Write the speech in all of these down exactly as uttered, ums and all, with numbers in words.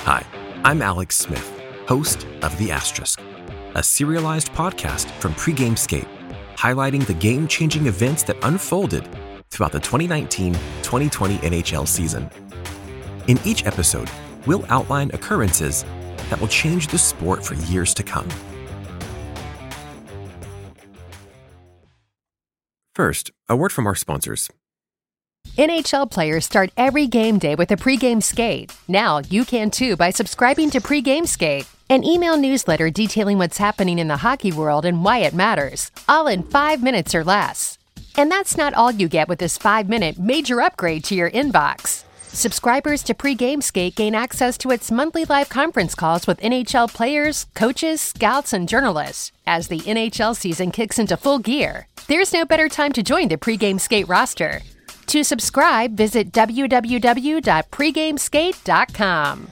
Hi, I'm Alex Smith, host of The Asterisk, a serialized podcast from Pregame Skate, highlighting the game-changing events that unfolded throughout the twenty nineteen twenty twenty N H L season. In each episode, we'll outline occurrences that will change the sport for years to come. First, a word from our sponsors. N H L players start every game day with a pregame skate. Now you can too by subscribing to Pregame Skate, an email newsletter detailing what's happening in the hockey world and why it matters, all in five minutes or less. And that's not all you get with this five-minute major upgrade to your inbox. Subscribers to Pregame Skate gain access to its monthly live conference calls with N H L players, coaches, scouts, and journalists as the N H L season kicks into full gear. There's no better time to join the Pregame Skate roster. To subscribe, visit w w w dot pregame skate dot com.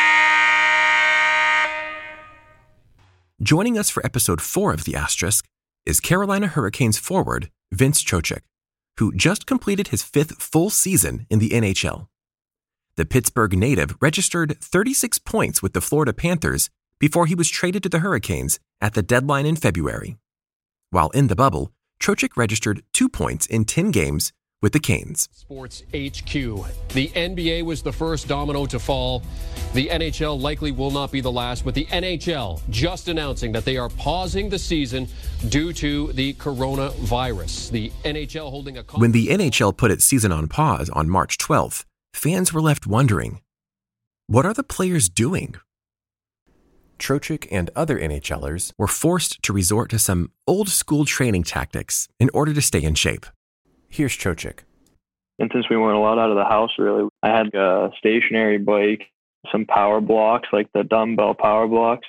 Joining us for episode four of The Asterisk is Carolina Hurricanes forward Vince Trocheck, who just completed his fifth full season in the N H L. The Pittsburgh native registered thirty-six points with the Florida Panthers before he was traded to the Hurricanes at the deadline in February. While in the bubble, Trocheck registered two points in ten games with the Canes. Sports H Q. The N B A was the first domino to fall. The N H L likely will not be the last, with the N H L just announcing that they are pausing the season due to the coronavirus. The N H L holding a... When the N H L put its season on pause on March twelfth, fans were left wondering, what are the players doing? Trocheck and other NHLers were forced to resort to some old-school training tactics in order to stay in shape. Here's Trocheck. And since we weren't allowed out of the house, really, I had a stationary bike, some power blocks, like the dumbbell power blocks.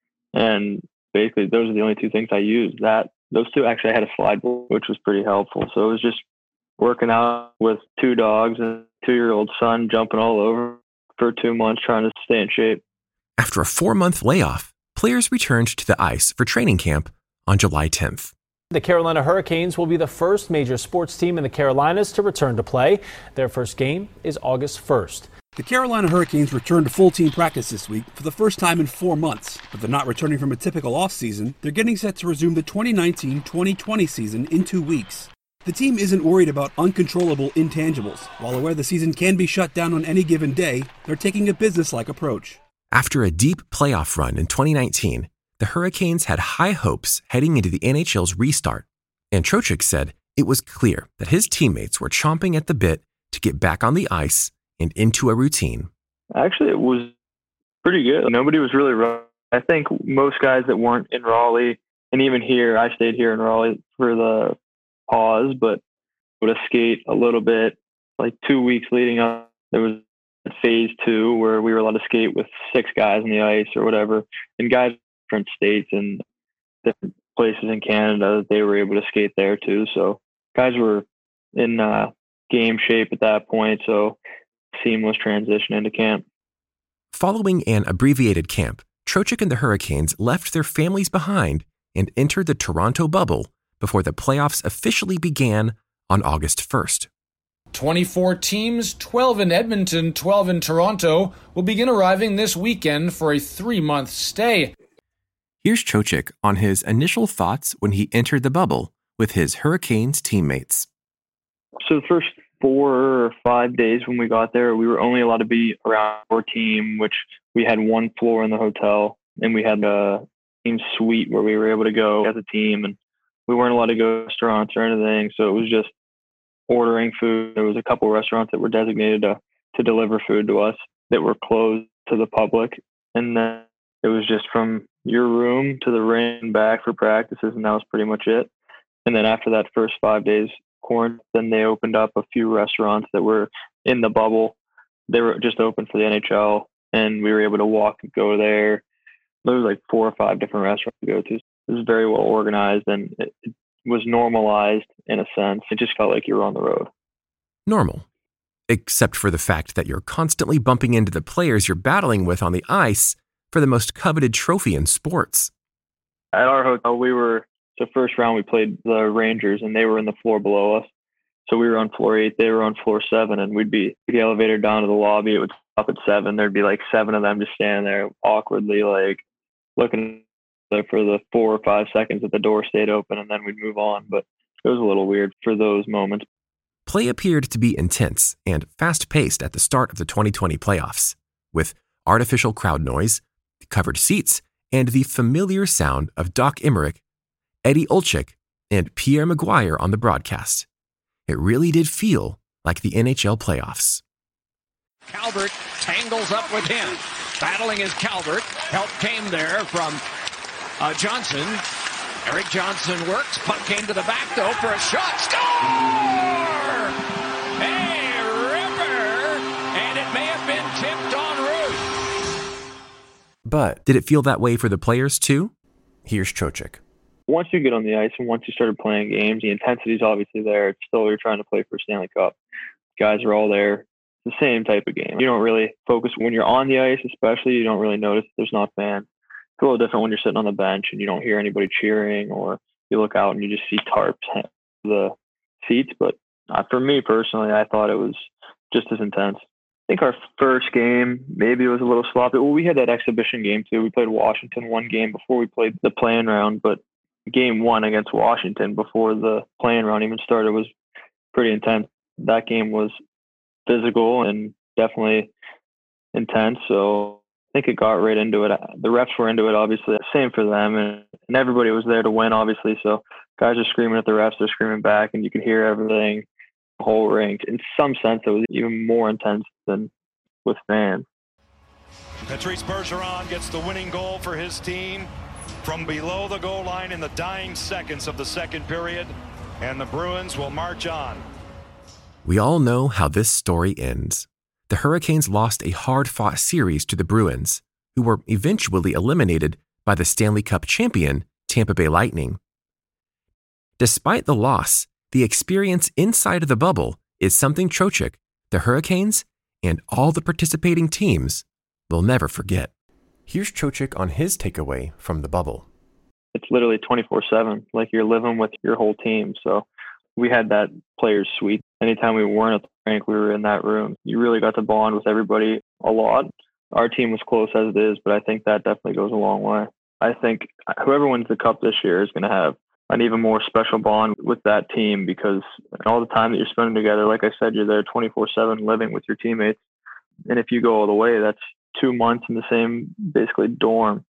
And basically, those are the only two things I used. That Those two, actually, I had a slide board, which was pretty helpful. So it was just working out with two dogs and a two-year-old son jumping all over for two months trying to stay in shape. After a four-month layoff, players returned to the ice for training camp on July tenth. The Carolina Hurricanes will be the first major sports team in the Carolinas to return to play. Their first game is August first. The Carolina Hurricanes returned to full team practice this week for the first time in four months. But they're not returning from a typical offseason. They're getting set to resume the twenty nineteen twenty twenty season in two weeks. The team isn't worried about uncontrollable intangibles. While aware the season can be shut down on any given day, they're taking a business-like approach. After a deep playoff run in twenty nineteen, the Hurricanes had high hopes heading into the N H L's restart, and Trocheck said it was clear that his teammates were chomping at the bit to get back on the ice and into a routine. Actually, it was pretty good. Nobody was really rough. I think most guys that weren't in Raleigh, and even here, I stayed here in Raleigh for the pause, but would have skate a little bit. Like two weeks leading up, there was phase two where we were allowed to skate with six guys on the ice or whatever, and guys different states and different places in Canada, they were able to skate there too. So guys were in uh, game shape at that point. So seamless transition into camp. Following an abbreviated camp, Trocheck and the Hurricanes left their families behind and entered the Toronto bubble before the playoffs officially began on August first. twenty-four teams, twelve in Edmonton, twelve in Toronto, will begin arriving this weekend for a three-month stay. Here's Trocheck on his initial thoughts when he entered the bubble with his Hurricanes teammates. So the first four or five days when we got there, we were only allowed to be around our team, which we had one floor in the hotel, and we had a team suite where we were able to go as a team, and we weren't allowed to go to restaurants or anything. So it was just ordering food. There was a couple of restaurants that were designated to, to deliver food to us that were closed to the public. And then it was just from your room to the ring and back for practices, and that was pretty much it. And then after that first five days quarantine, then they opened up a few restaurants that were in the bubble. They were just open for the N H L, and we were able to walk and go there. There was like four or five different restaurants to go to. It was very well organized, and it, it was normalized in a sense. It just felt like you were on the road. Normal. Except for the fact that you're constantly bumping into the players you're battling with on the ice for the most coveted trophy in sports. At our hotel, we were, the first round we played the Rangers, and they were in the floor below us. So we were on floor eight, they were on floor seven, and we'd be the elevator down to the lobby. It would stop at seven. There'd be like seven of them just standing there awkwardly, like looking for the four or five seconds that the door stayed open, and then we'd move on. But it was a little weird for those moments. Play appeared to be intense and fast-paced at the start of the twenty twenty playoffs, with artificial crowd noise, covered seats, and the familiar sound of Doc Emmerich, Eddie Olczyk, and Pierre Maguire on the broadcast. It really did feel like the N H L playoffs. Calvert tangles up with him. Battling is Calvert. Help came there from uh, Johnson. Eric Johnson works. Puck came to the back, though, for a shot. Score! Hey, ripper! And it may have been tipped en route. But did it feel that way for the players, too? Here's Trocheck. Once you get on the ice and once you started playing games, the intensity is obviously there. It's still you're trying to play for Stanley Cup. Guys are all there. It's the same type of game. You don't really focus when you're on the ice, especially. You don't really notice there's not fans. It's a little different when you're sitting on the bench and you don't hear anybody cheering, or you look out and you just see tarps the seats. But uh, for me personally, I thought it was just as intense. I think our first game, maybe it was a little sloppy. Well, we had that exhibition game too. We played Washington one game before we played the play-in round, but game one against Washington before the play-in round even started was pretty intense. That game was physical and definitely intense. So I think it got right into it. The refs were into it, obviously. Same for them. And, and everybody was there to win, obviously. So guys are screaming at the refs. They're screaming back, and you could hear everything, the whole rink. In some sense, it was even more intense than with fans. Patrice Bergeron gets the winning goal for his team from below the goal line in the dying seconds of the second period, and the Bruins will march on. We all know how this story ends. The Hurricanes lost a hard-fought series to the Bruins, who were eventually eliminated by the Stanley Cup champion, Tampa Bay Lightning. Despite the loss, the experience inside of the bubble is something Trocheck, the Hurricanes, and all the participating teams will never forget. Here's Trocheck on his takeaway from the bubble. It's literally twenty-four seven, like you're living with your whole team. So we had that players suite. Anytime we weren't at the rink, we were in that room. You really got to bond with everybody a lot. Our team was close as it is, but I think that definitely goes a long way. I think whoever wins the Cup this year is going to have an even more special bond with that team, because all the time that you're spending together, like I said, you're there twenty-four seven living with your teammates. And if you go all the way, that's two months in the same, basically, dorm.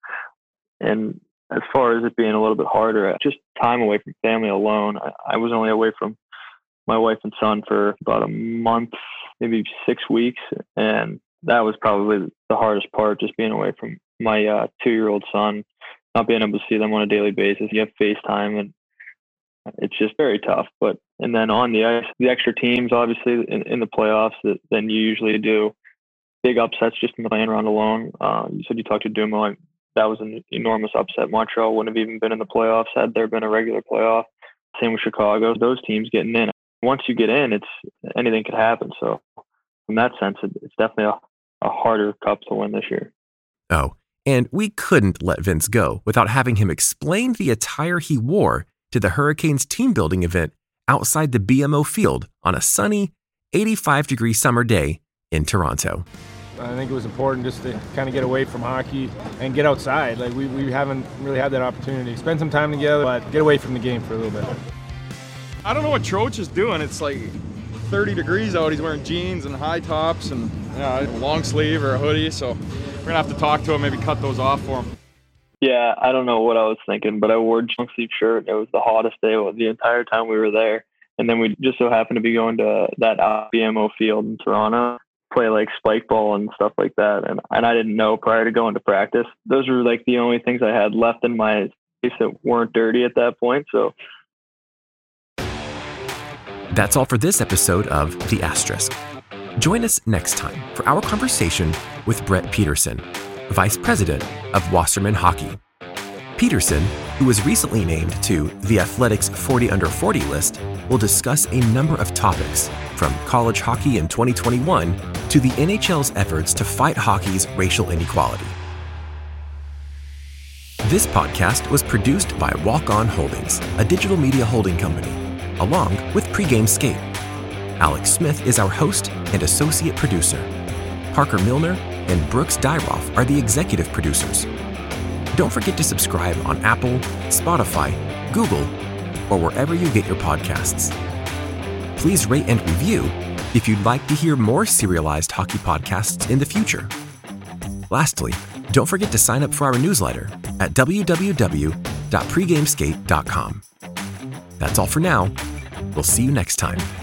And as far as it being a little bit harder, just time away from family alone. I, I was only away from my wife and son for about a month, maybe six weeks. And that was probably the hardest part, just being away from my uh, two-year-old son, not being able to see them on a daily basis. You have FaceTime, and it's just very tough. But and then on the ice, the extra teams, obviously, in, in the playoffs that than you usually do. Big upsets just in the play-in round alone. Uh, you said you talked to Dumo. That was an enormous upset. Montreal wouldn't have even been in the playoffs had there been a regular playoff. Same with Chicago. Those teams getting in. Once you get in, it's anything could happen. So from that sense, it, it's definitely a, a harder cup to win this year. Oh, and we couldn't let Vince go without having him explain the attire he wore to the Hurricanes team building event outside the B M O field on a sunny eighty-five degree summer day in Toronto. I think it was important just to kind of get away from hockey and get outside. Like we, we haven't really had that opportunity. Spend some time together, but get away from the game for a little bit. I don't know what Troch is doing. It's like thirty degrees out. He's wearing jeans and high tops and you know, a long sleeve or a hoodie. So we're gonna have to talk to him, maybe cut those off for him. Yeah, I don't know what I was thinking, but I wore a long sleeve shirt. It was the hottest day the entire time we were there. And then we just so happened to be going to that B M O field in Toronto, play like spike ball and stuff like that. And, and I didn't know prior to going to practice. Those were like the only things I had left in my face that weren't dirty at that point. So that's all for this episode of The Asterisk. Join us next time for our conversation with Brett Peterson, Vice President of Wasserman Hockey. Peterson, who was recently named to The Athletic's forty under forty list, will discuss a number of topics, from college hockey in twenty twenty-one to the N H L's efforts to fight hockey's racial inequality. This podcast was produced by Walk On Holdings, a digital media holding company, along with Pregame Skate. Alex Smith is our host and associate producer. Parker Milner and Brooks Dyroff are the executive producers. Don't forget to subscribe on Apple, Spotify, Google, or wherever you get your podcasts. Please rate and review if you'd like to hear more serialized hockey podcasts in the future. Lastly, don't forget to sign up for our newsletter at w w w dot pregameskate dot com. That's all for now. We'll see you next time.